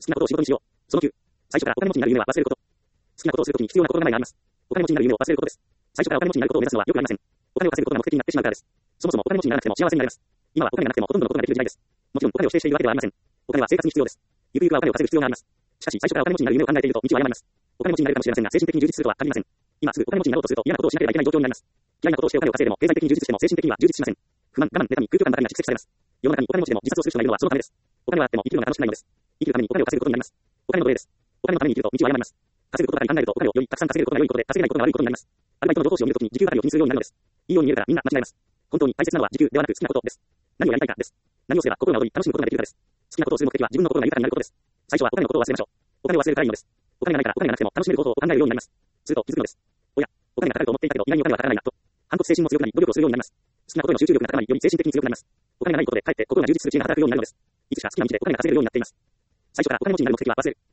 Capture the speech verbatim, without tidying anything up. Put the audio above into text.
きなことを仕事にしよう。そのきゅう、最初からお金持ちになる夢は忘れること。好きなことをするときに必要な心構えがあります。お金持ちになる夢を忘れることです。最初からお金持ちになることを目指すのはよくありません。お金を稼ぐことが目的になってしまうからです。そもそもお金持ちにならなくても幸せになれます。今はお金がなくてもほとんどのことができる時代です。もちろんお金を否定しているわけではありません。お金は生活に必要です。ゆくゆくはお金を稼ぐ必要があります。しかし最初からお金持ちになる夢を考えていると道を誤ります。お金持ちになるかもしれませんが精神的に充実するとは限りません。今すぐお金持ちになろうとすると嫌なことをしなければいけない状況になります。嫌なことをしてお金を稼いでも経済的に充実しても精神的には充実しません。不満、我慢、妬み、空虚感ばかりが蓄積されます。世の中にお金持ちでも自殺をする人がいるのはそのためです。お金はあっても生きるのが楽しくないのです。生きるためにお金を稼ぐことになります。お金の奴隷です。お金のために生きると道を誤ります。稼ぐことばかり考えるとお金をよりたくさん稼げることが良いことで稼げないことが悪いことになります。アルバイトの上司を見るときに時給係を気にするようになるのです。いいように見えるからみんな間違えます。本当に大切なのは時給ではなく好きなことです。何をやりたいかです。何をすれば心が躍り楽しむことができるかです。好きなことをする目的は自分の心が豊かになることです。最初はお金のことを忘れましょう。お金を忘れるからいいのです。お金がないからお金がなくても楽しめることを考えるようになります。すると気づくのです。おや、お金がかかると思っていたけど意外にお金はかからないなと。反骨精神も強くなり努力をするようになります。好きなことへの集中力が高まりより精神的に強くなります。お金がないことでかえって心が充実する知恵が働くようになるのです。いつしか好きな道でお金が稼げるようになっています。最初からお金持ちになる目的は忘れる。